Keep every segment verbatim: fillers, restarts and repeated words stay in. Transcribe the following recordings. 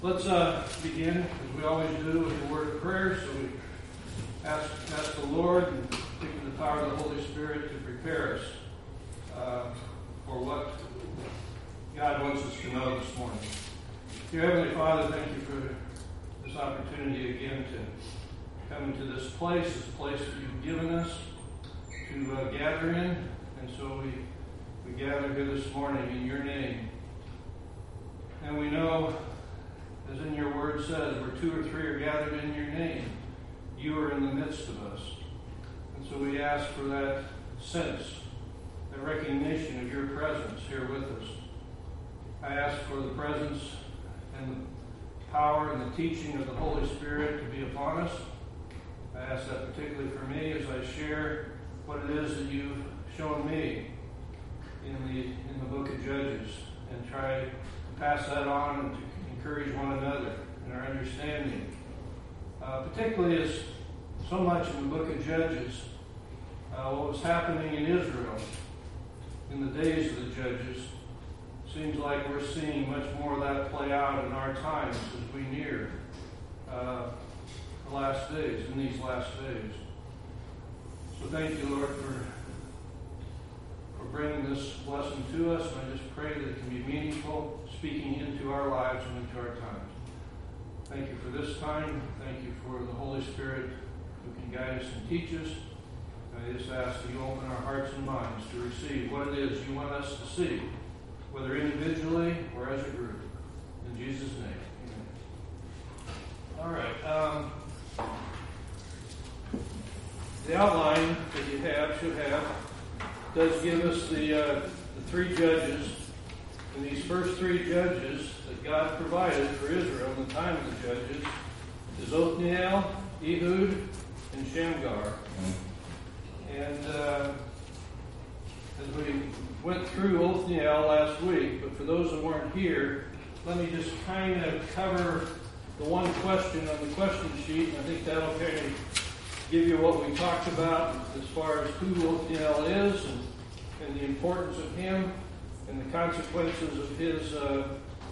Let's uh, begin, as we always do, with a word of prayer. So we ask, ask the Lord, and speaking the power of the Holy Spirit, to prepare us uh, for what God wants us to know this morning. Dear Heavenly Father, thank you for this opportunity again to come into this place, this place that you've given us to uh, gather in. And so we, we gather here this morning in your name. And we know, as in your word says, where two or three are gathered in your name, you are in the midst of us. And so we ask for that sense, that recognition of your presence here with us. I ask for the presence and the power and the teaching of the Holy Spirit to be upon us. I ask that particularly for me as I share what it is that you've shown me in the in the book of Judges, and try to pass that on and to encourage one another in our understanding. Uh, particularly as so much in the book of Judges, uh, what was happening in Israel in the days of the Judges, seems like we're seeing much more of that play out in our times as we near uh, the last days, in these last days. So thank you, Lord, for for bringing this lesson to us, and I just pray that it can be meaningful, speaking into our lives and into our times. Thank you for this time. Thank you for the Holy Spirit who can guide us and teach us. I just ask that you open our hearts and minds to receive what it is you want us to see, whether individually or as a group. In Jesus' name, amen. All right. Um, the outline that you have, should have, does give us the, uh, the three judges. And these first three judges that God provided for Israel in the time of the judges is Othniel, Ehud, and Shamgar. And uh, as we went through Othniel last week, but for those that weren't here, let me just kind of cover the one question on the question sheet, and I think that'll kind of give you what we talked about as far as who Othniel is and, and the importance of him and the consequences of his uh,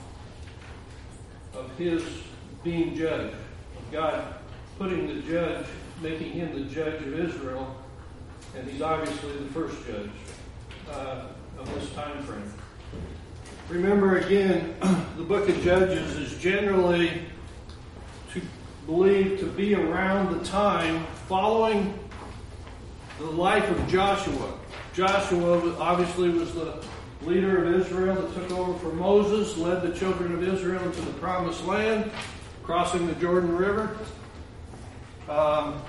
of his being judge, of God putting the judge, making him the judge of Israel, and he's obviously the first judge uh, of this time frame. Remember again, the book of Judges is generally to believed to be around the time following the life of Joshua. Joshua obviously was the leader of Israel that took over for Moses, led the children of Israel into the promised land, crossing the Jordan River. Um,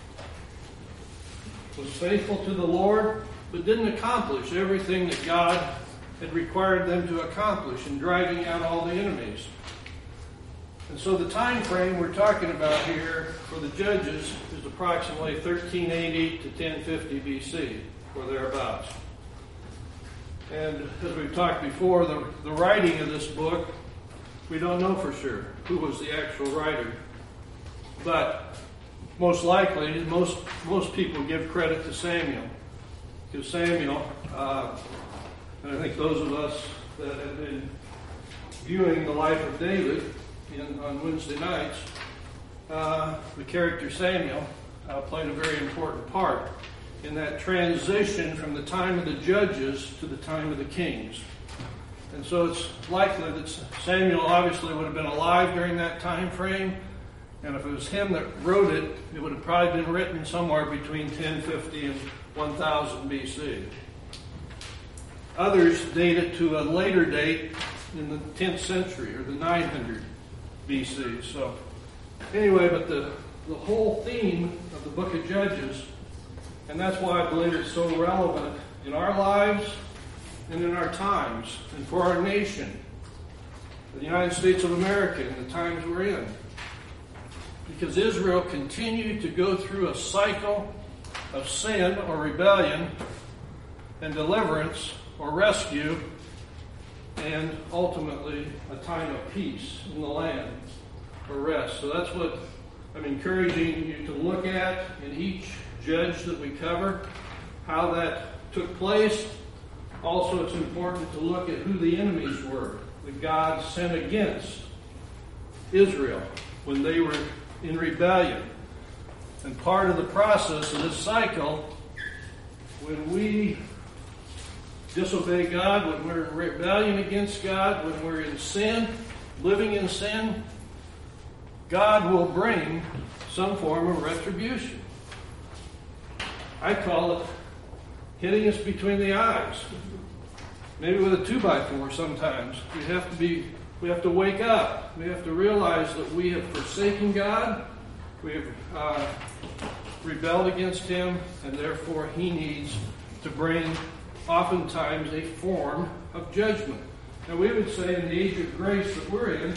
was faithful to the Lord, but didn't accomplish everything that God had required them to accomplish in driving out all the enemies. And so the time frame we're talking about here for the judges is approximately thirteen eighty to ten fifty B C, or thereabouts. And as we've talked before, the, the writing of this book, we don't know for sure who was the actual writer. But most likely, most most people give credit to Samuel. Because Samuel, uh, and I think those of us that have been viewing the life of David in, on Wednesday nights, uh, the character Samuel uh, played a very important part in that transition from the time of the judges to the time of the kings. And so it's likely that Samuel obviously would have been alive during that time frame, and if it was him that wrote it, it would have probably been written somewhere between ten fifty and one thousand B C. Others date it to a later date in the tenth century, or the nine hundred B C. So anyway, but the, the whole theme of the book of Judges, and that's why I believe it's so relevant in our lives and in our times, and for our nation, the United States of America, in the times we're in. Because Israel continued to go through a cycle of sin or rebellion and deliverance or rescue, and ultimately a time of peace in the land or rest. So that's what I'm encouraging you to look at in each judge that we cover, how that took place. Also, it's important to look at who the enemies were that God sent against Israel when they were in rebellion. And part of the process of this cycle, when we disobey God, when we're in rebellion against God, when we're in sin, living in sin, God will bring some form of retribution. I call it hitting us between the eyes. Maybe with a two by four sometimes. We have to be we have to wake up. We have to realize that we have forsaken God. We have uh, rebelled against Him, and therefore He needs to bring oftentimes a form of judgment. Now we would say in the age of grace that we're in,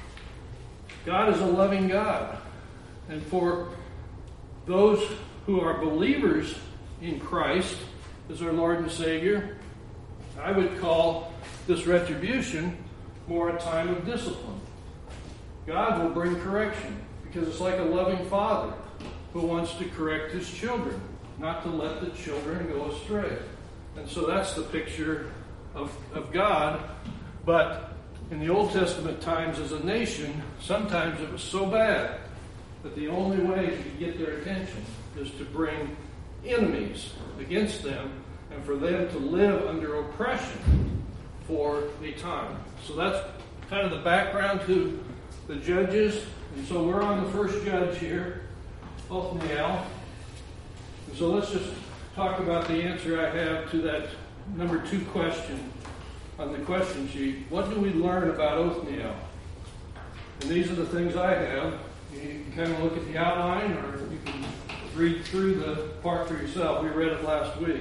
God is a loving God. And for those who are believers in Christ as our Lord and Savior, I would call this retribution more a time of discipline. God will bring correction because it's like a loving father who wants to correct his children, not to let the children go astray. And so that's the picture of, of God. But in the Old Testament times as a nation, sometimes it was so bad that the only way to get their attention is to bring enemies against them and for them to live under oppression for a time. So that's kind of the background to the judges. And so we're on the first judge here, Othniel. And so let's just talk about the answer I have to that number two question on the question sheet. What do we learn about Othniel? And these are the things I have. You can kind of look at the outline, or you can read through the part for yourself. We read it last week.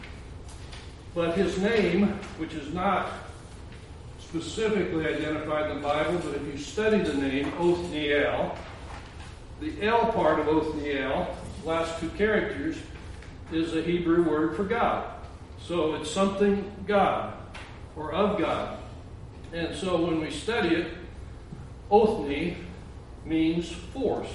But his name, which is not specifically identified in the Bible, but if you study the name Othniel, the L part of Othniel, last two characters, is a Hebrew word for God. So it's something God, or of God. And so when we study it, Othni means force.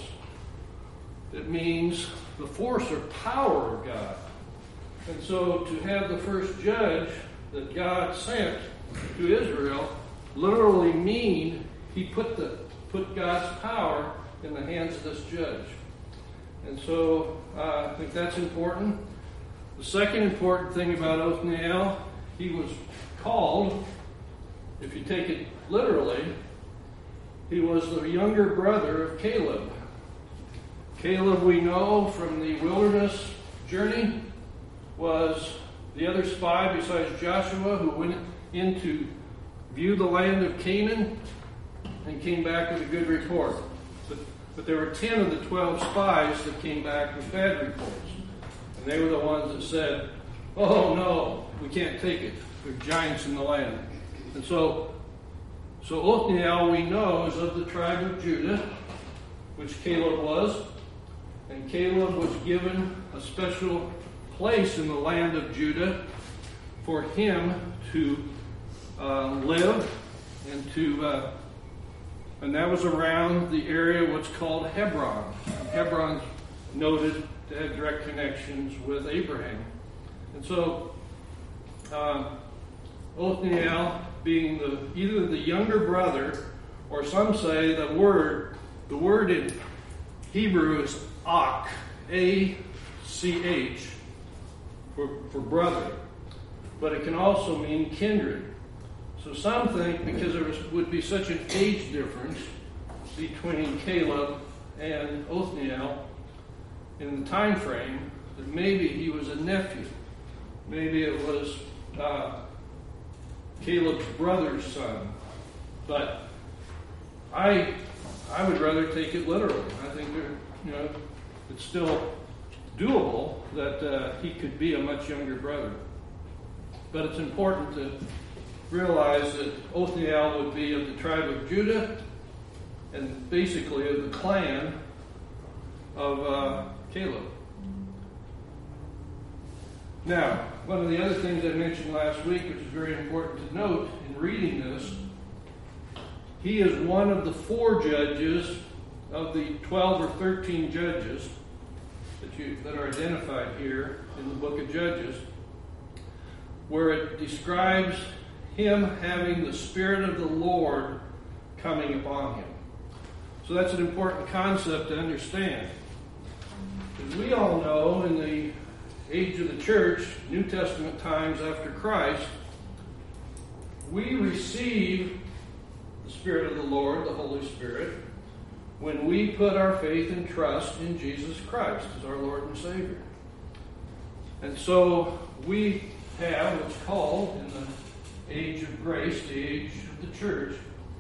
It means the force or power of God. And so to have the first judge that God sent to Israel literally mean he put the put God's power in the hands of this judge. And so uh, I think that's important. The second important thing about Othniel, he was called, if you take it literally, he was the younger brother of Caleb. Caleb, we know from the wilderness journey, was the other spy besides Joshua who went in to view the land of Canaan and came back with a good report. But, but there were ten of the twelve spies that came back with bad reports. And they were the ones that said, oh no, we can't take it. There are giants in the land. And so, so Othniel, we know, is of the tribe of Judah, which Caleb was. And Caleb was given a special place in the land of Judah for him to uh, live and to, uh, and that was around the area what's called Hebron. Hebron's noted to have direct connections with Abraham. And so, uh, Othniel being the either the younger brother, or some say the word, the word in Hebrew is Ach, A C H, for, for brother. But it can also mean kindred. So some think because there was, would be such an age difference between Caleb and Othniel in the time frame that maybe he was a nephew. Maybe it was uh, Caleb's brother's son. But I I would rather take it literally. I think there, you know, it's still doable that uh, he could be a much younger brother. But it's important to realize that Othniel would be of the tribe of Judah and basically of the clan of uh, Caleb. Now, one of the other things I mentioned last week, which is very important to note in reading this, he is one of the four judges of the twelve or thirteen judges that, you, that are identified here in the book of Judges, where it describes him having the Spirit of the Lord coming upon him. So that's an important concept to understand. As we all know, in the age of the church, New Testament times after Christ, we receive the Spirit of the Lord, the Holy Spirit, when we put our faith and trust in Jesus Christ as our Lord and Savior. And so we have what's called, in the age of grace, the age of the church,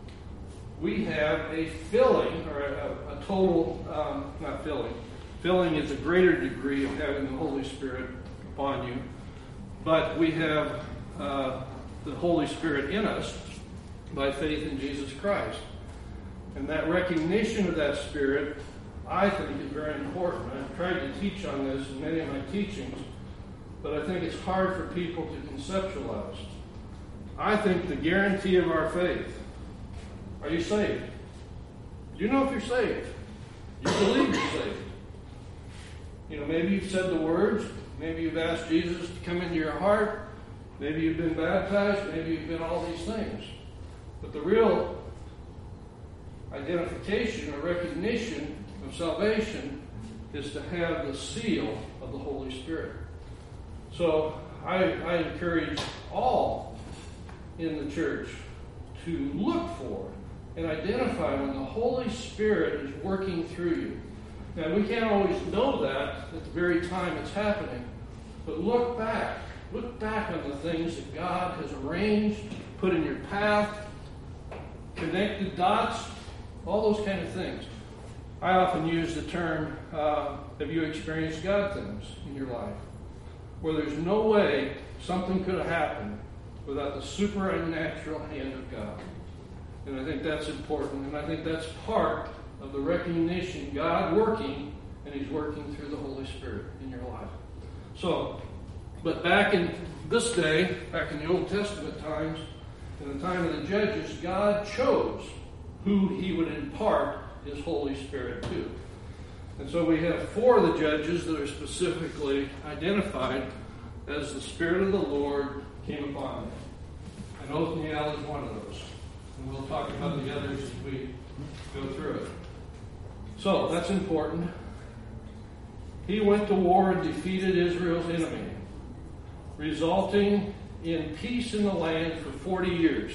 we have a filling, or a, a total, um, not filling. Filling is a greater degree of having the Holy Spirit upon you. But we have uh, the Holy Spirit in us by faith in Jesus Christ. And that recognition of that Spirit, I think, is very important. I've tried to teach on this in many of my teachings, but I think it's hard for people to conceptualize. I think the guarantee of our faith. Are you saved? Do you know if you're saved? You believe you're saved. You know, maybe you've said the words. Maybe you've asked Jesus to come into your heart. Maybe you've been baptized. Maybe you've been all these things. But the real identification or recognition of salvation is to have the seal of the Holy Spirit. So I, I encourage all in the church to look for and identify when the Holy Spirit is working through you. Now, we can't always know that at the very time it's happening, but look back. Look back on the things that God has arranged, put in your path, connected dots, all those kind of things. I often use the term, uh, have you experienced God things in your life? Where there's no way something could have happened without the supernatural hand of God. And I think that's important, and I think that's part of the recognition God working, and He's working through the Holy Spirit in your life. So, but back in this day, back in the Old Testament times, in the time of the judges, God chose who He would impart His Holy Spirit to. And so we have four of the judges that are specifically identified as the Spirit of the Lord came upon them. And Othniel is one of those. And we'll talk about the others as we go through it. So, that's important. He went to war and defeated Israel's enemy, resulting in peace in the land for forty years.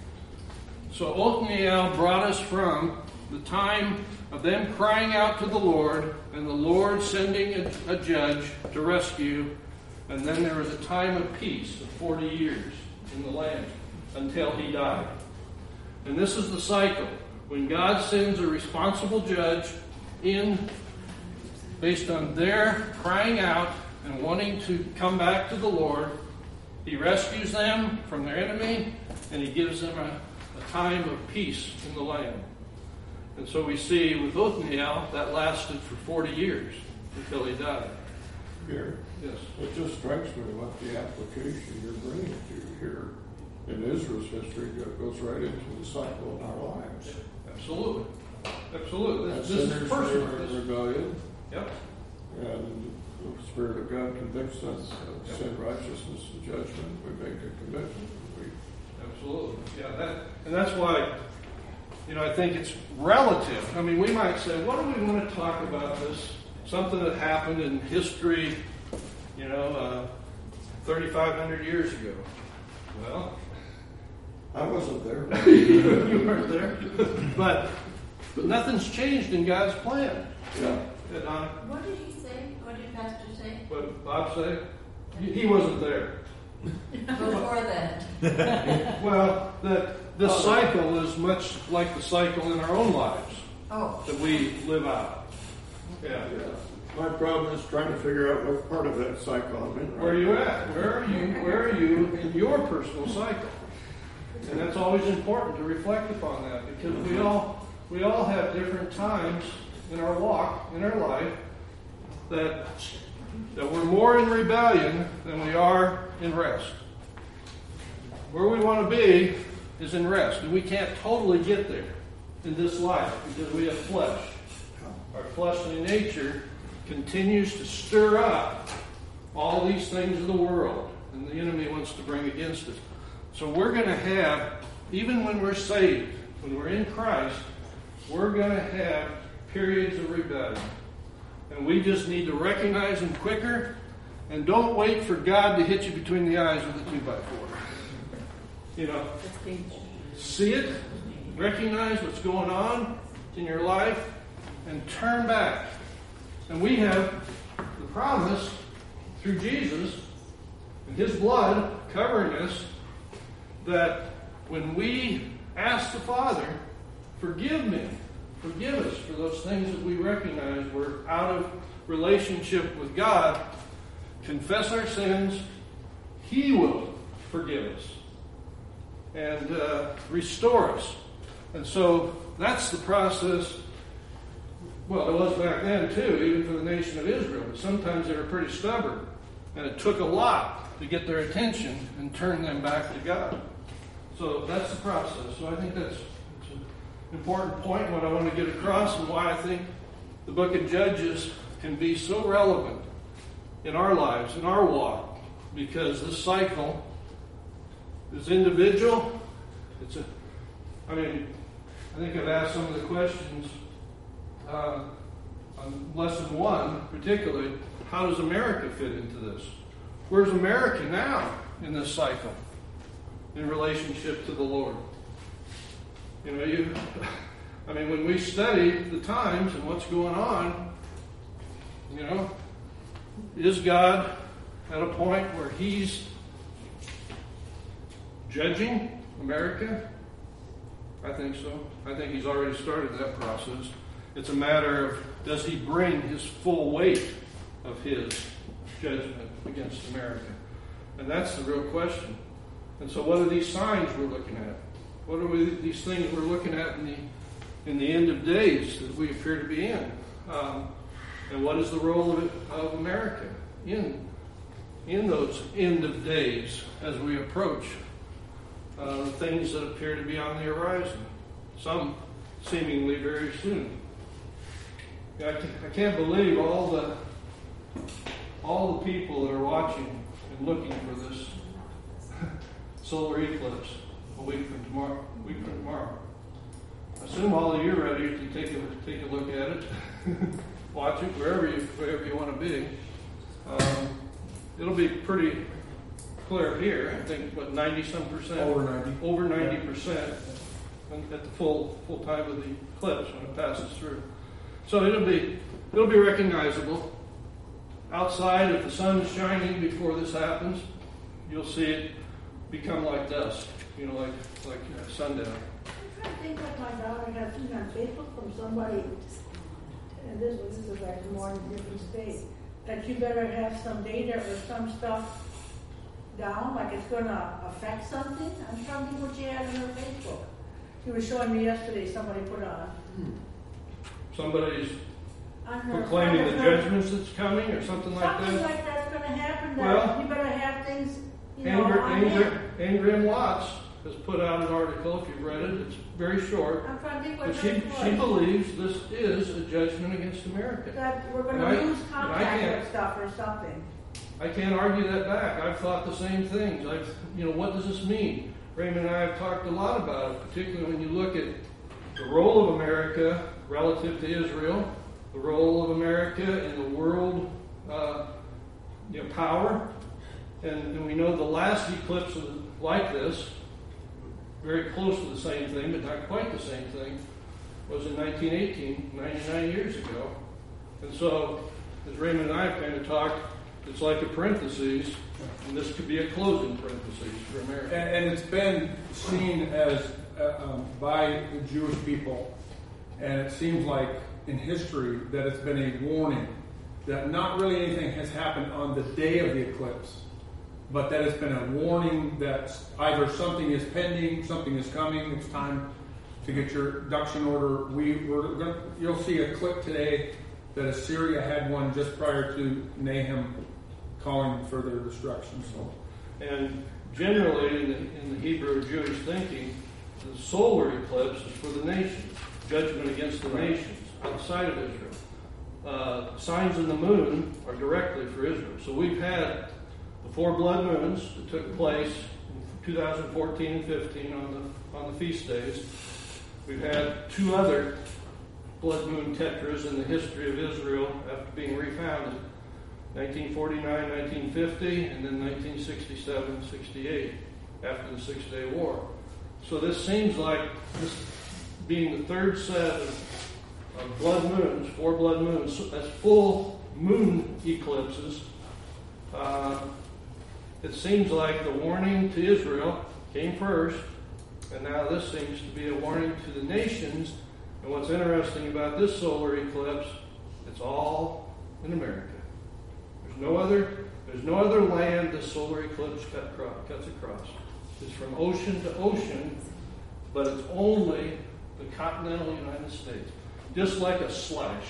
So Othniel brought us from the time of them crying out to the Lord, and the Lord sending a, a judge to rescue, and then there was a time of peace of forty years in the land until he died. And this is the cycle. When God sends a responsible judge in based on their crying out and wanting to come back to the Lord, He rescues them from their enemy, and He gives them a, a time of peace in the land. And so we see with Othniel, that lasted for forty years until he died. Here, yes. It just strikes me what the application you're bringing to here in Israel's history goes right into the cycle in our lives. Absolutely. Absolutely. This, As this sinners is personal. are in This, rebellion, yep. and the Spirit of God convicts us of Yep. sin, righteousness, and judgment. We make a commitment. We, Absolutely. Yeah, that, and that's why, you know, I think it's relative. I mean, we might say, what do we want to talk about this? Something that happened in history, you know, uh, thirty-five hundred years ago. Well, I wasn't there. you weren't there. But, but nothing's changed in God's plan. Yeah. And, uh, What did he say? What did Pastor say? what did Bob say? He, he wasn't there. Before that. Well, that this cycle is much like the cycle in our own lives Oh. that we live out. Yeah. Yeah. My problem is trying to figure out what part of that cycle I'm in. Right? Where are you at? Where are you? Where are you in your personal cycle? And that's always important to reflect upon that, because we all we all have different times in our walk, in our life, that that we're more in rebellion than we are in rest. Where we want to be is in rest, and we can't totally get there in this life because we have flesh. Our fleshly nature continues to stir up all these things of the world, and the enemy wants to bring against us. So we're going to have, even when we're saved, when we're in Christ, we're going to have periods of rebellion. And we just need to recognize them quicker, and don't wait for God to hit you between the eyes with a two by four. You know, see it, recognize what's going on in your life, and turn back. And we have the promise through Jesus and His blood covering us that when we ask the Father, forgive me, forgive us for those things that we recognize we're out of relationship with God, confess our sins, He will forgive us and uh, restore us. And so that's the process. Well, it was back then too, even for the nation of Israel. But sometimes they were pretty stubborn, and it took a lot to get their attention and turn them back to God. So that's the process. So I think that's, that's an important point, what I want to get across, and why I think the book of Judges can be so relevant in our lives, in our walk, because this cycle is individual. It's a, I mean, I think I've asked some of the questions uh, on lesson one, particularly, how does America fit into this? Where's America now in this cycle in relationship to the Lord? You know, you, I mean, when we study the times and what's going on, you know, is God at a point where He's judging America? I think so. I think He's already started that process. It's a matter of, does He bring His full weight of His judgment against America? And that's the real question. And so what are these signs we're looking at? What are we, these things we're looking at in the in the end of days that we appear to be in? Um, and what is the role of, it, of America in, in those end of days as we approach uh, the things that appear to be on the horizon? Some seemingly very soon. I can't believe all the all the people that are watching and looking for this solar eclipse a week from tomorrow. A week from tomorrow. I assume all of you are ready to take a take a look at it, watch it wherever you wherever you want to be. Um, it'll be pretty clear here. I think what ninety some percent over ninety over ninety percent at the full full time of the eclipse when it passes through. So it'll be it'll be recognizable. Outside, if the sun is shining before this happens, you'll see it become like dusk. You know, like like uh, sundown. I think like my daughter got something on Facebook from somebody, and this was this is like more in a different state, that you better have some data or some stuff down, like it's going to affect something. I'm trying to think what she had on her Facebook. She was showing me yesterday. Somebody put on. Somebody's on her, proclaiming on the her, judgments that's coming, or something like something that. like that's going to happen. That Well, you better have things. You know, Angr- on Angr- there. Ingram Watts has put out an article, if you've read it, it's very short, I'm trying to think what but she, it she was. believes this is a judgment against America. That we're going And I- to lose and I contact can't- with stuff or something. I can't argue that back. I've thought the same things. I've, you know, what does this mean? Raymond and I have talked a lot about it, particularly when you look at the role of America relative to Israel, the role of America in the world uh, you know, power. And, and we know the last eclipse was like this, very close to the same thing, but not quite the same thing, was in nineteen eighteen, ninety-nine years ago. And so, as Raymond and I have kind of talked, it's like a parenthesis, and this could be a closing parenthesis for America. And, and it's been seen as uh, um, by the Jewish people, and it seems like in history that it's been a warning that not really anything has happened on the day of the eclipse, but that it's been a warning that either something is pending, something is coming, it's time to get your ducks in order. We were going to, you'll see a clip today that Assyria had one just prior to Nahum calling for their destruction. So, and generally, in the, in the Hebrew Jewish thinking, the solar eclipse is for the nations, judgment against the nations outside of Israel. Uh, signs in the moon are directly for Israel. So we've had the four blood moons that took place in two thousand fourteen and fifteen on the on the feast days. We've had two other blood moon tetras in the history of Israel after being refounded. nineteen forty-nine, nineteen fifty, and then nineteen sixty-seven, sixty-eight, after the Six-Day War. So this seems like this being the third set of, of blood moons, four blood moons, that's full moon eclipses. Uh, it seems like the warning to Israel came first, and now this seems to be a warning to the nations. And what's interesting about this solar eclipse, it's all in America. There's no other, there's no other land this solar eclipse cut across, cuts across. It's from ocean to ocean, but it's only the continental United States. Just like a slash.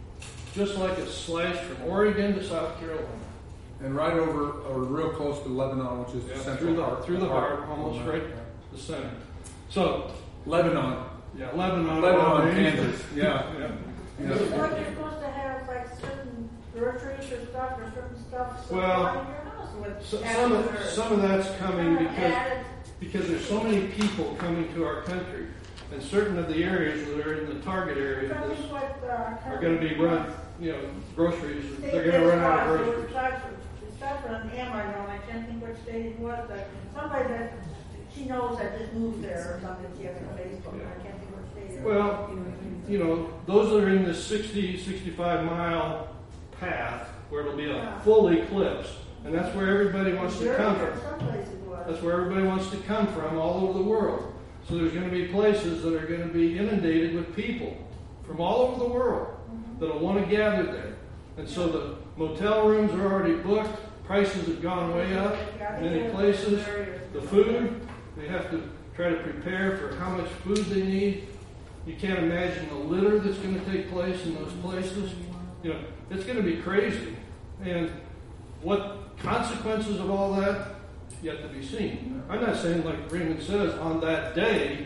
Just like a slash from Oregon to South Carolina. And right over, or real close to Lebanon, which is Yeah, the central through the, heart. through the heart, heart almost of right America. the center. So, Lebanon. yeah, Lebanon. Lebanon, Kansas. Yeah. Yeah. Yeah. It's like you're supposed to have like certain groceries or stuff or certain stuff Well, supplied in your house with So, some, apples of, or- some of that's coming Kind of because added- because there's so many people coming to our country, and certain of the areas that are in the target area of Something this what, uh, are going to be run, you know, groceries. State They're going to run out of this was- groceries. It starts with- it starts with an M, I know, and I can't think which state it was, but somebody that, she knows that just moved there or something, she has on Facebook, and I can't think which state it was. Well, you know, those that are in this sixty, sixty-five mile path where it'll be a Yeah. full eclipse, and that's where everybody wants to come Missouri or from. some places it was. That's where everybody wants to come from all over the world. So there's going to be places that are going to be inundated with people from all over the world that'll want to gather there. And so the motel rooms are already booked. Prices have gone way up in many places. The food, they have to try to prepare for how much food they need. You can't imagine the litter that's going to take place in those places. You know, it's going to be crazy. And what consequences of all that? Yet to be seen. I'm not saying, like Raymond says, on that day,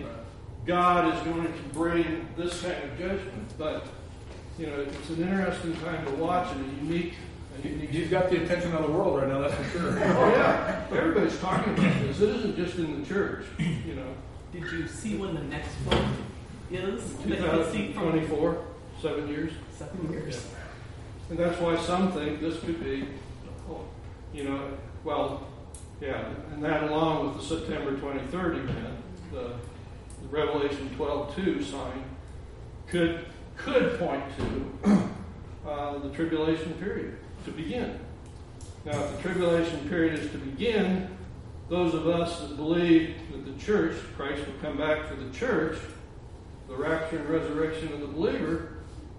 God is going to bring this kind of judgment. But, you know, it's an interesting time to watch and a unique, a unique He's got the attention of the world right now, that's for sure. Oh, yeah. Everybody's talking about this. It isn't just in the church, you know. Did you see when the next one is? That you can see from twenty-four, seven years. seven years. And that's why some think this could be, oh, you know, well, yeah, and that along with the September twenty-third event, the, the Revelation twelve two sign, could could point to uh, the tribulation period to begin. Now, if the tribulation period is to begin, those of us that believe that the church, Christ will come back for the church, the rapture and resurrection of the believer,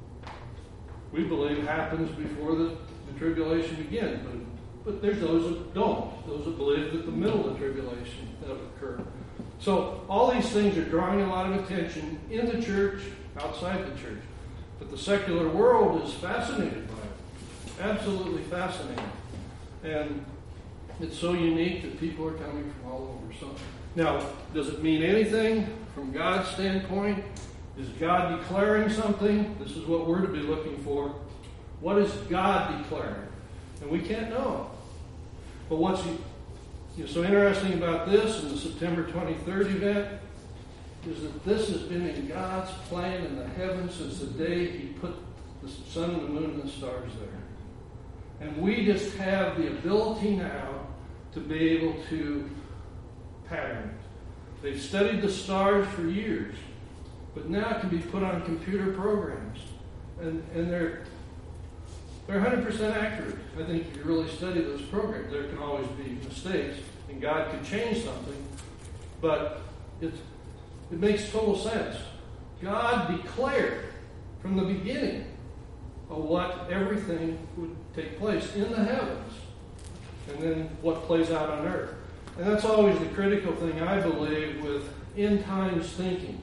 we believe happens before the, the tribulation begins. But, but there's those that don't. Those that believe that the middle of the tribulation that will occur. So all these things are drawing a lot of attention in the church, outside the church. But the secular world is fascinated by it. Absolutely fascinated. And it's so unique that people are coming from all over. So now, does it mean anything from God's standpoint? Is God declaring something? This is what we're to be looking for. What is God declaring? And we can't know. But what's he, you know, so interesting about this and the September twenty-third event is that this has been in God's plan in the heavens since the day He put the sun and the moon and the stars there. And we just have the ability now to be able to pattern it. They've studied the stars for years, but now it can be put on computer programs. And, and they're they're one hundred percent accurate. I think if you really study those programs, there can always be mistakes, and God could change something, but it's, it makes total sense. God declared from the beginning of what everything would take place in the heavens, and then what plays out on earth. And that's always the critical thing, I believe, with end times thinking.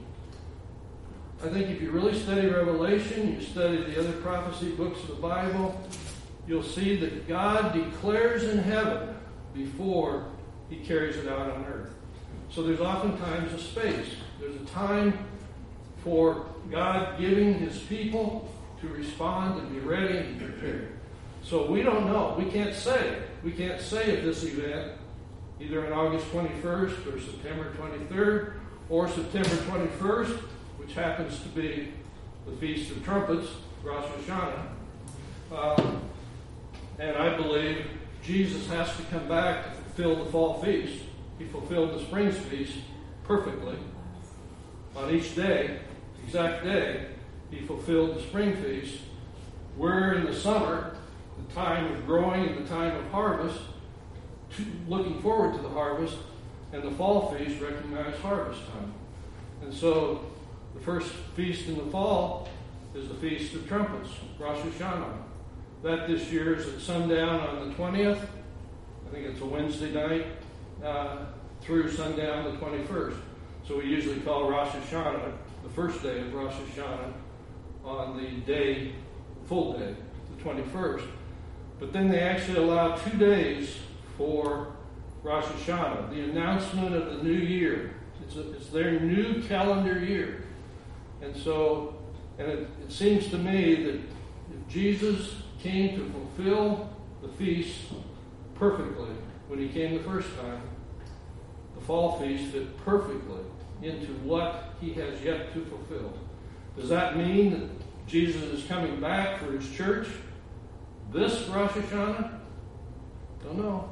I think if you really study Revelation, you study the other prophecy books of the Bible, you'll see that God declares in heaven before He carries it out on earth. So there's oftentimes a space. There's a time for God giving His people to respond and be ready and be prepared. So we don't know. We can't say. We can't say if this event, either on August twenty-first or September twenty-third or September twenty-first, which happens to be the Feast of Trumpets, Rosh Hashanah. Uh, and I believe Jesus has to come back to fulfill the fall feast. He fulfilled the spring feast perfectly. On each day, exact day, he fulfilled the spring feast. We're in the summer, the time of growing and the time of harvest, looking forward to the harvest, and the fall feast recognized harvest time. And so the first feast in the fall is the Feast of Trumpets, Rosh Hashanah. That this year is at sundown on the twentieth. I think it's a Wednesday night uh, through sundown the twenty-first. So we usually call Rosh Hashanah the first day of Rosh Hashanah on the day, full day, the twenty-first. But then they actually allow two days for Rosh Hashanah, the announcement of the new year. It's, a, it's their new calendar year. And so, and it, it seems to me that if Jesus came to fulfill the feast perfectly when he came the first time, the fall feast fit perfectly into what he has yet to fulfill. Does that mean that Jesus is coming back for his church this Rosh Hashanah? Don't know.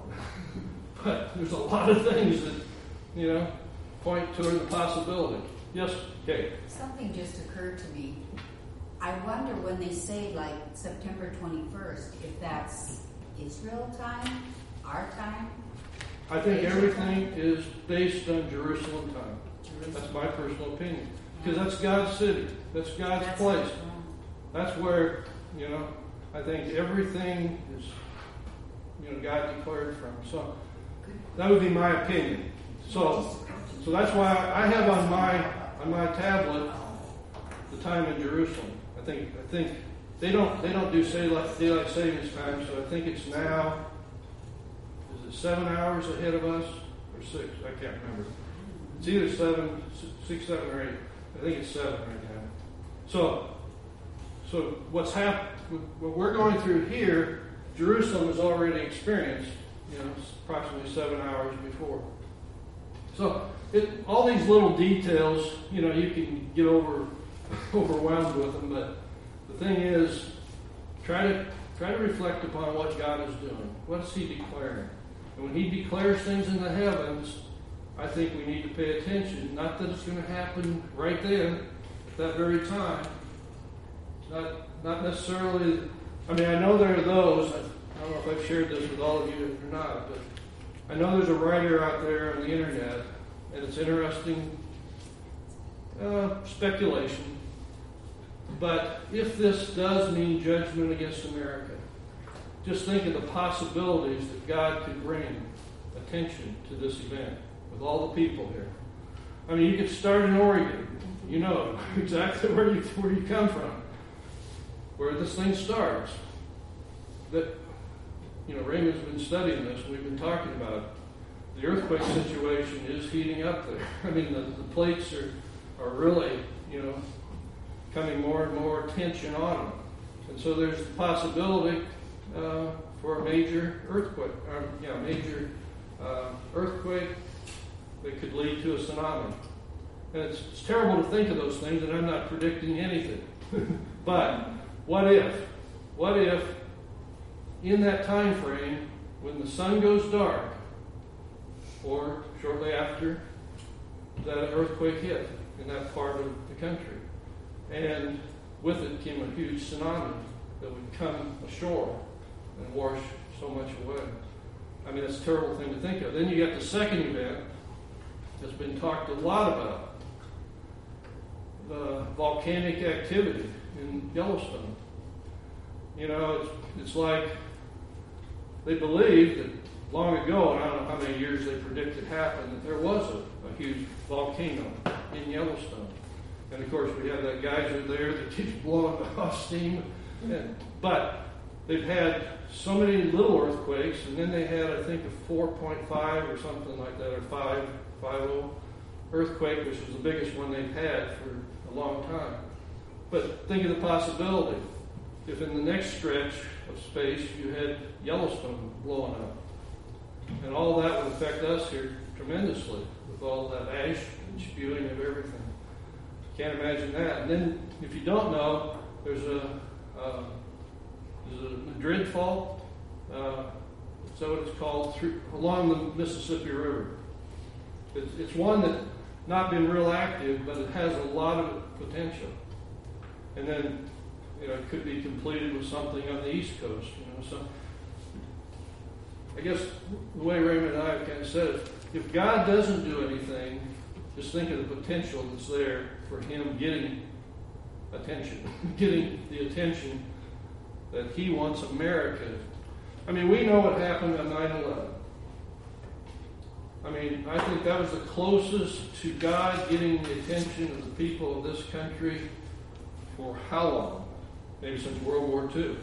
But there's a lot of things that, you know, point toward the possibility. Yes, Kate? Something just occurred to me. I wonder when they say, like, September twenty-first, if that's Israel time, our time? I think Asia everything time? is based on Jerusalem time. Jerusalem. That's my personal opinion. Because that's God's city. That's God's That's place. right. That's where, you know, I think everything is, you know, God declared from. So that would be my opinion. So, so that's why I have on my on my tablet the time in Jerusalem. I think I think they don't they don't do daylight, daylight savings time. So I think it's now. Is it seven hours ahead of us or six? I can't remember. It's either seven, six, seven, or eight. I think it's seven right now. So, so what's happened? What we're going through here, Jerusalem has already experienced. You know, approximately seven hours before. So, it, all these little details, you know, you can get over overwhelmed with them. But the thing is, try to try to reflect upon what God is doing. What is He declaring? And when He declares things in the heavens, I think we need to pay attention. Not that it's going to happen right then, at that very time. Not not necessarily. I mean, I know there are those. I don't know if I've shared this with all of you or not, but I know there's a writer out there on the internet, and it's interesting uh, speculation. But if this does mean judgment against America, just think of the possibilities that God could bring attention to this event with all the people here. I mean, you could start in Oregon. You know exactly where you where you come from, where this thing starts. That, you know, Raymond's been studying this, and we've been talking about it. The earthquake situation is heating up there. I mean, the, the plates are, are really, you know, coming more and more tension on them. And so there's the possibility uh, for a major earthquake, or, yeah, major uh, earthquake that could lead to a tsunami. And it's, it's terrible to think of those things, and I'm not predicting anything. But what if? What if in that time frame, when the sun goes dark, or shortly after that earthquake hit in that part of the country, and with it came a huge tsunami that would come ashore and wash so much away. I mean, it's a terrible thing to think of. Then you got the second event that's been talked a lot about, the volcanic activity in Yellowstone. You know, it's, it's like they believe that long ago, and I don't know how many years they predicted happened, that there was a, a huge volcano in Yellowstone. And of course, we have that geyser there that keeps blowing off steam. And, but they've had so many little earthquakes, and then they had, I think, a four point five or something like that, or five, five oh earthquake, which was the biggest one they've had for a long time. But think of the possibility. If in the next stretch of space you had Yellowstone blowing up, and all that would affect us here tremendously with all that ash and spewing of everything. Can't imagine that. And then, if you don't know, there's a uh, there's a Madrid Fault. Uh, is that what it's called? Through, along the Mississippi River. It's, it's one that's not been real active, but it has a lot of potential. And then, you know, it could be completed with something on the East Coast. You know, so I guess the way Raymond and I have kind of said it, if God doesn't do anything, just think of the potential that's there for Him getting attention, getting the attention that He wants America. I mean, we know what happened on nine eleven. I mean, I think that was the closest to God getting the attention of the people of this country for how long? Maybe since World War Two.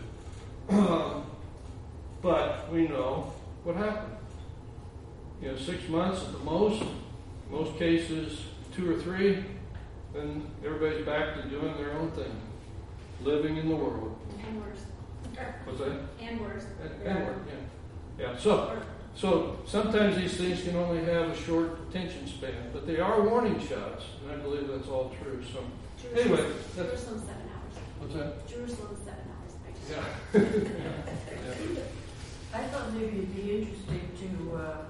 But we know what happened. You know, six months at the most, most cases two or three, then everybody's back to doing their own thing, living in the world. And worse. What's that? And worse. And, and work, yeah. Yeah, so, so sometimes these things can only have a short attention span, but they are warning shots, and I believe that's all true. So, anyway, that's, Jerusalem seven hours. what's that? Jerusalem seven hours. I just- Yeah. Yeah. I thought maybe it'd be interesting to um,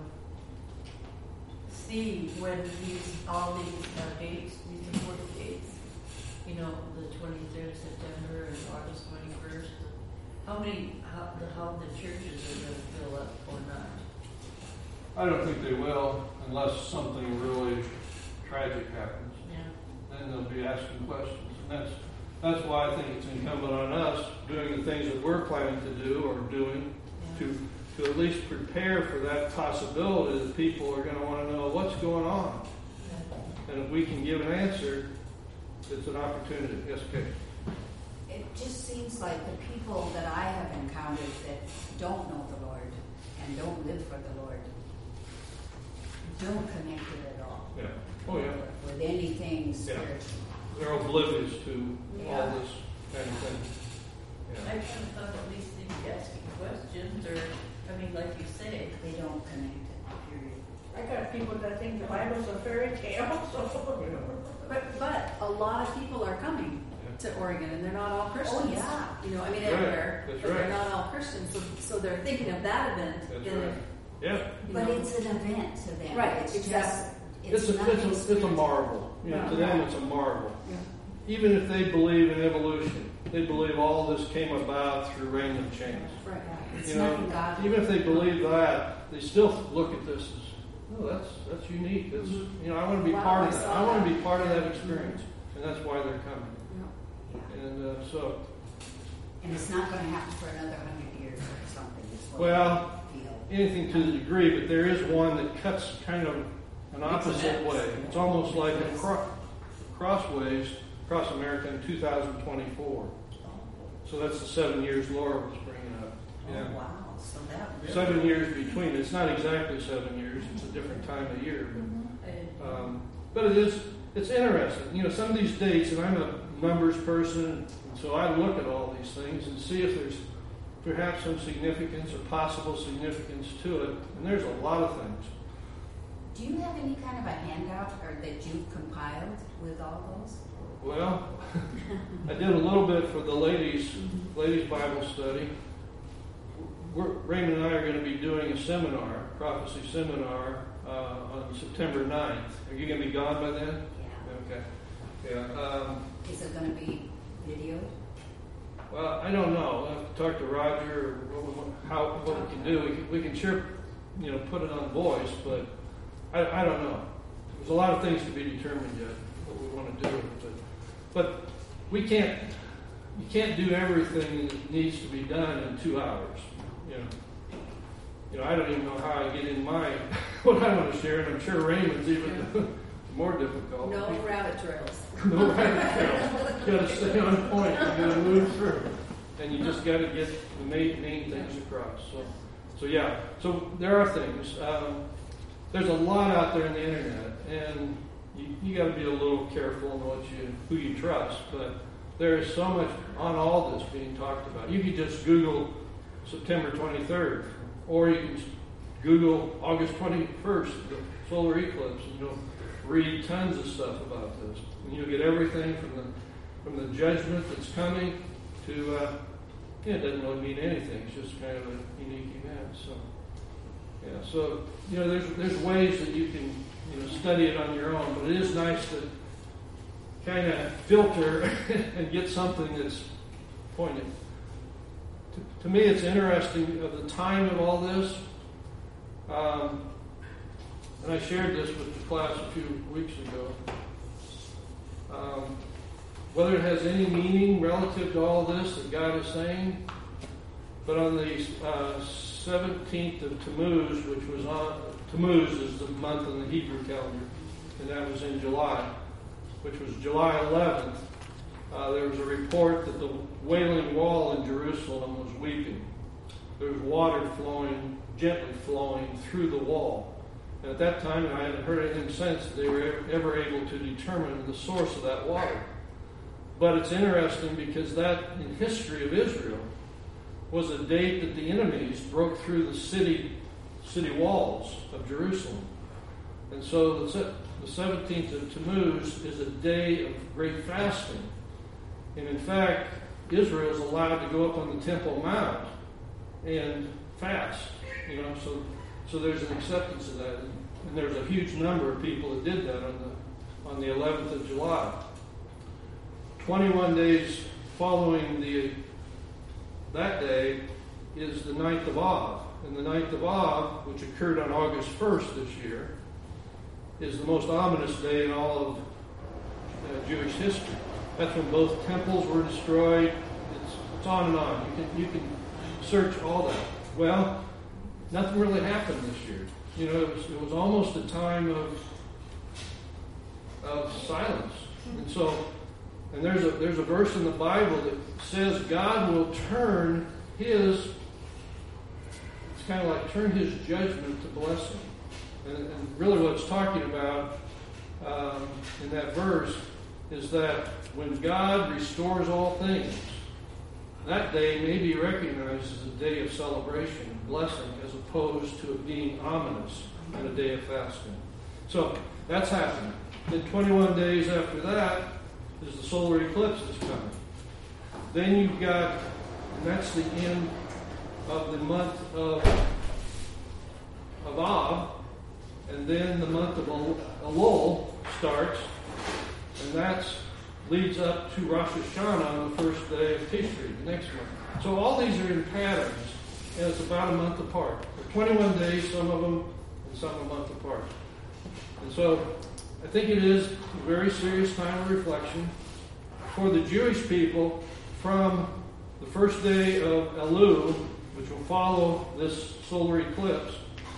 see when these, all these uh, dates, these important dates, you know, the twenty-third of September and August twenty-first, how many, how the, how the churches are going to fill up or not. I don't think they will, unless something really tragic happens. Yeah. Then they'll be asking questions. And that's that's why I think it's incumbent on us doing the things that we're planning to do or doing Yeah. to to at least prepare for that possibility that people are going to want to know what's going on. Yeah. And if we can give an answer, it's an opportunity. Yes, Kate. It just seems like the people that I have encountered that don't know the Lord and don't live for the Lord don't connect it at all. Yeah. Oh, yeah. With anything spiritual. They're oblivious to Yeah. all this kind of thing. I Yeah. kind of thought at least they'd be asking questions, or, I mean, like you say, They don't connect it, period. I got people that think the Bible's a fairy tale, so. But, but a lot of people are coming to Oregon, and they're not all Christians. Oh, yeah. You know, I mean, That's right. everywhere, That's but right. they're not all Christians. So, so they're thinking of that event. That's and right. if, Yeah. you But know, it's an event to them. Right, It's exactly. just, It's it's, a, nothing it's, a, it's a spiritual. marvel. You know, to them, it's a marvel. yeah. Even if they believe in evolution, they believe all this came about through random chance. Right. It's You know, nothing godly. even if they believe that, they still look at this as, oh, that's that's unique. That's you know, I want to be Wow, part I of that. saw I want to that. be part of that experience, and that's why they're coming. Yeah. And uh, so, And it's not going to happen for another hundred years or something. is what Well, I feel. anything to the degree, but there is one that cuts kind of an opposite way. It's almost like a cro- crossways across America in two thousand twenty-four. So that's the seven years Laura was bringing up. Yeah. Oh, wow. So that really... Seven years between. It's not exactly seven years. It's a different time of year. But, um, but it is. It's interesting. You know, some of these dates, and I'm a numbers person, and so I look at all these things and see if there's perhaps some significance or possible significance to it. And there's a lot of things. Do you have any kind of a handout or that you've compiled with all those? Well, I did a little bit for the ladies, ladies Bible study. We're, Raymond and I are going to be doing a seminar, prophecy seminar, uh, on September ninth. Are you going to be gone by then? Yeah. Okay. Yeah. Um, Is it going to be videoed? well, I don't know. I'll have to talk to Roger or what, we- how what we can do. We can, we can sure, you know, put it on voice, but I, I don't know. There's a lot of things to be determined yet what we want to do. But, but we can't. You can't do everything that needs to be done in two hours. You know. You know, I don't even know how I get in my what I want to share, and I'm sure Raymond's even more difficult. No rabbit trails. No rabbit trails. You got to stay on point. You got to move through, and you just got to get the main main things across. So, so yeah. So there are things. Um, there's a lot out there in the internet, and you, you got to be a little careful in what you who you trust. But there is so much on all this being talked about. You could just Google September twenty-third, or you can Google August twenty-first, the solar eclipse, and you'll read tons of stuff about this. And you'll get everything from the from the judgment that's coming to, uh, yeah, it doesn't really mean anything. It's just kind of a unique event. So, yeah, so, you know, there's there's ways that you can, you know, study it on your own, but it is nice to kind of filter and get something that's pointed. To, to me, it's interesting of the time of all this. Um, and I shared this with the class a few weeks ago. Um, whether it has any meaning relative to all this that God is saying, but on the uh, seventeenth of Tammuz, which was on, Tammuz is the month in the Hebrew calendar, and that was in July, which was July eleventh, uh, there was a report that the Wailing Wall in Jerusalem was weeping. There was water flowing, gently flowing through the wall. And at that time, and I haven't heard anything since, they were ever able to determine the source of that water. But it's interesting because that, in history of Israel, was a date that the enemies broke through the city city walls of Jerusalem. And so the seventeenth of Tammuz is a day of great fasting. And in fact, Israel is allowed to go up on the Temple Mount and fast. You know, so so there's an acceptance of that. And there's a huge number of people that did that on the on the eleventh of July. twenty-one days following the that day is the ninth of Av. And the ninth of Av, which occurred on August first this year, is the most ominous day in all of uh, Jewish history. That's when both temples were destroyed. It's, it's on and on. You can you can search all that. Well, nothing really happened this year. You know, it was it was almost a time of of silence. And so, and there's a there's a verse in the Bible that says God will turn His. It's kind of like turn His judgment to blessing. And, and really, what it's talking about um, in that verse is that when God restores all things, that day may be recognized as a day of celebration and blessing as opposed to it being ominous and a day of fasting. So that's happening. Then twenty-one days after that is the solar eclipse that's coming. Then you've got, and that's the end of the month of, of Av, and then the month of Elul starts, and that leads up to Rosh Hashanah on the first day of Tishri, the next month. So all these are in patterns, and it's about a month apart. They're twenty-one days, some of them, and some a month apart. And so I think it is a very serious time of reflection for the Jewish people from the first day of Elul, which will follow this solar eclipse,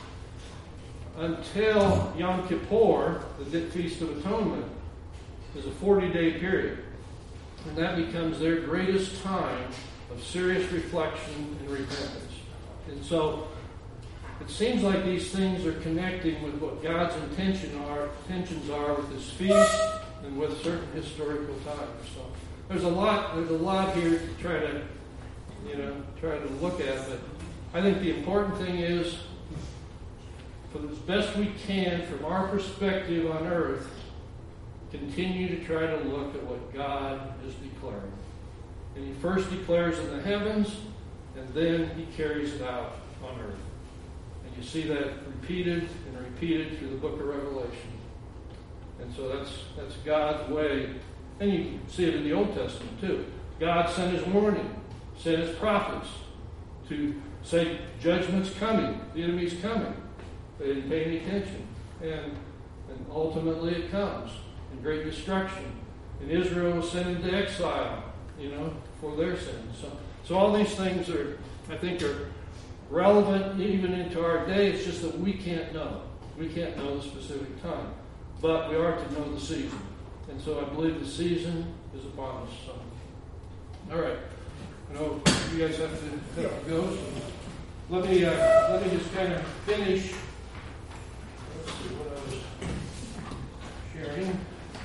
until Yom Kippur, the Feast of Atonement, is a forty-day period. And that becomes their greatest time of serious reflection and repentance. And so it seems like these things are connecting with what God's intention are, intentions are with His feast and with certain historical times. So there's a lot, there's a lot here to try to, you know, try to look at. But I think the important thing is, for as best we can from our perspective on earth, continue to try to look at what God is declaring. And He first declares in the heavens, and then He carries it out on earth. And you see that repeated and repeated through the book of Revelation. And so that's that's God's way. And you can see it in the Old Testament too. God sent His warning, sent His prophets to say judgment's coming, the enemy's coming. They didn't pay any attention. And, and ultimately it comes in great destruction. And Israel was sent into exile, you know, for their sins. So, so all these things are, I think, are relevant even into our day. It's just that we can't know. We can't know the specific time. But we are to know the season. And so I believe the season is upon us. So, all right. I know you guys have to, have to go. So let me, uh, let me just kind of finish. Let's see what I was sharing.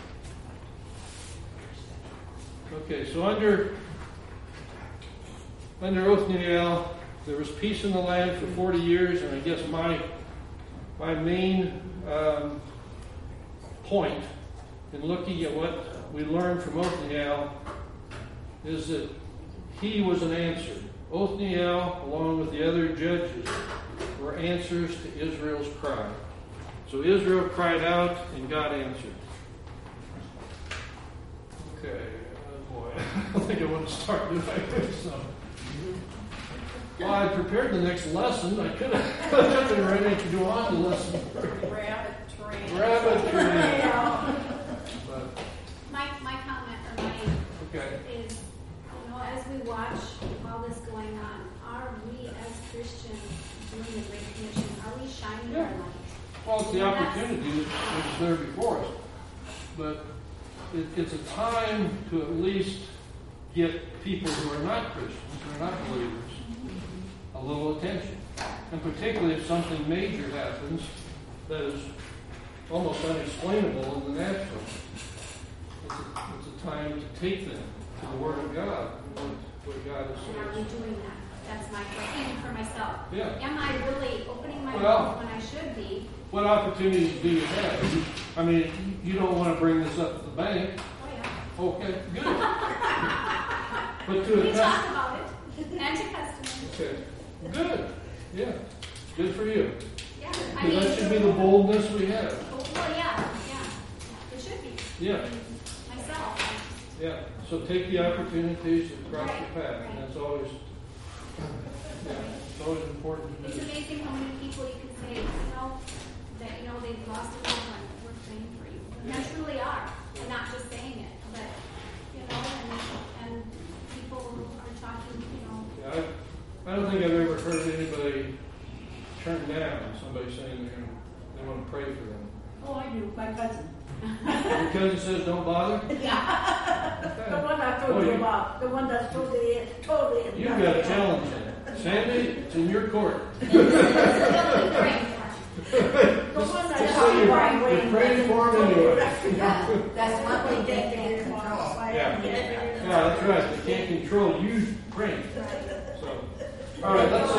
Okay, so under under Othniel, there was peace in the land for forty years, and I guess my my main um, point in looking at what we learned from Othniel is that he was an answer. Othniel, along with the other judges, were answers to Israel's cry. So Israel cried out, and God answered. Okay, oh boy, I don't think I want to start doing so. Well, I prepared the next lesson. I could have been ready to go on to lesson three. Rabbit train. Rabbit train. But, My, my comment or my okay. is, you know, as we watch all this going on, are we as Christians doing the Great Commission? Are we shining Yeah. our light? Well, it's the opportunity that is there before us. But it, it's a time to at least get people who are not Christians, who are not believers, a little attention. And particularly if something major happens that is almost unexplainable in the natural. It's a, it's a time to take them to the Word of God, what, what God has And are we said. doing that? That's my question, even for myself. Yeah. Am I really opening my Well- mouth when I should be? What opportunities do you have? I mean, you don't want to bring this up at the bank. Oh, yeah. Okay, good. But to We a talk cus- about it. And to customers. Okay, good. Yeah, good for you. Yeah. I Because mean, that should be the boldness we have. Oh, well, yeah, yeah. It should be. Yeah, Myself. yeah. So take the opportunities that cross Right, your path. right. And that's always, yeah, it's always important to It's do. amazing how many people you can say, you know, that, you know, they've lost a loved one. We're praying for you. And they truly are. We're not just saying it, but, you know, and, and people are talking, you know. Yeah, I, I don't think I've ever heard anybody turn down somebody saying they're gonna, they want to pray for them. Oh, I do, my cousin. Your cousin says don't bother? Yeah. The Okay. one I told Oh, you you- about, the one that's totally, totally. You've got a challenge there. Sandy, it's in your court. They'll be praying for The one I Just told say you you're- about. you're praying for him anyway. Yeah, that's one thing they can't control. Yeah. Yeah, that's right. They can't control you praying. So, all right, let's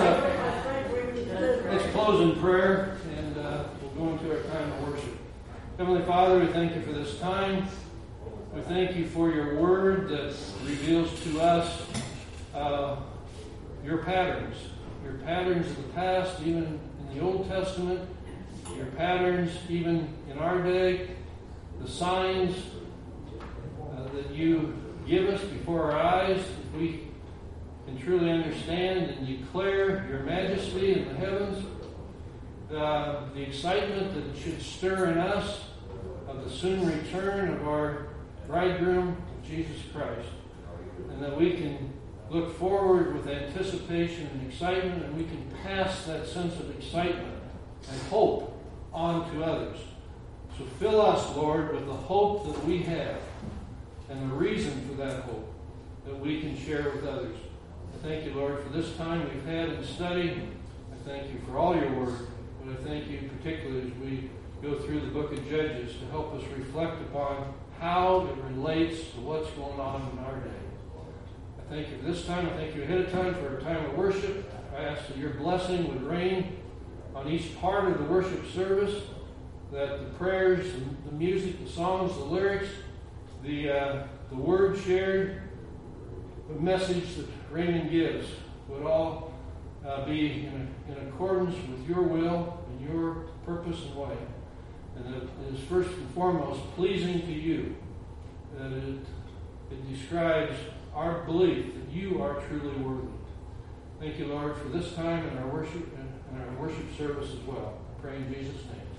uh, let's close in prayer, and uh, we'll go into our time of worship. Heavenly Father, we thank you for this time. We thank you for your word that reveals to us uh, your patterns, your patterns of the past, even in the Old Testament, your patterns even in our day, the signs uh, that you give us before our eyes, if we can truly understand and declare your majesty in the heavens, uh, the excitement that should stir in us of the soon return of our bridegroom, Jesus Christ, and that we can look forward with anticipation and excitement, and we can pass that sense of excitement and hope on to others. So fill us, Lord, with the hope that we have and the reason for that hope that we can share with others. I thank you, Lord, for this time we've had in study. I thank you for all your word, but I thank you particularly as we go through the book of Judges to help us reflect upon how it relates to what's going on in our day. I thank you for this time. I thank you ahead of time for our time of worship. I ask that your blessing would reign on each part of the worship service, that the prayers, the music, the songs, the lyrics, the uh, the word shared, the message that Raymond gives would all uh, be in, in accordance with your will and your purpose and way. And that it is first and foremost pleasing to you, that it, it describes our belief that you are truly worthy. Thank you, Lord, for this time and our worship and our worship service as well. I pray in Jesus' name.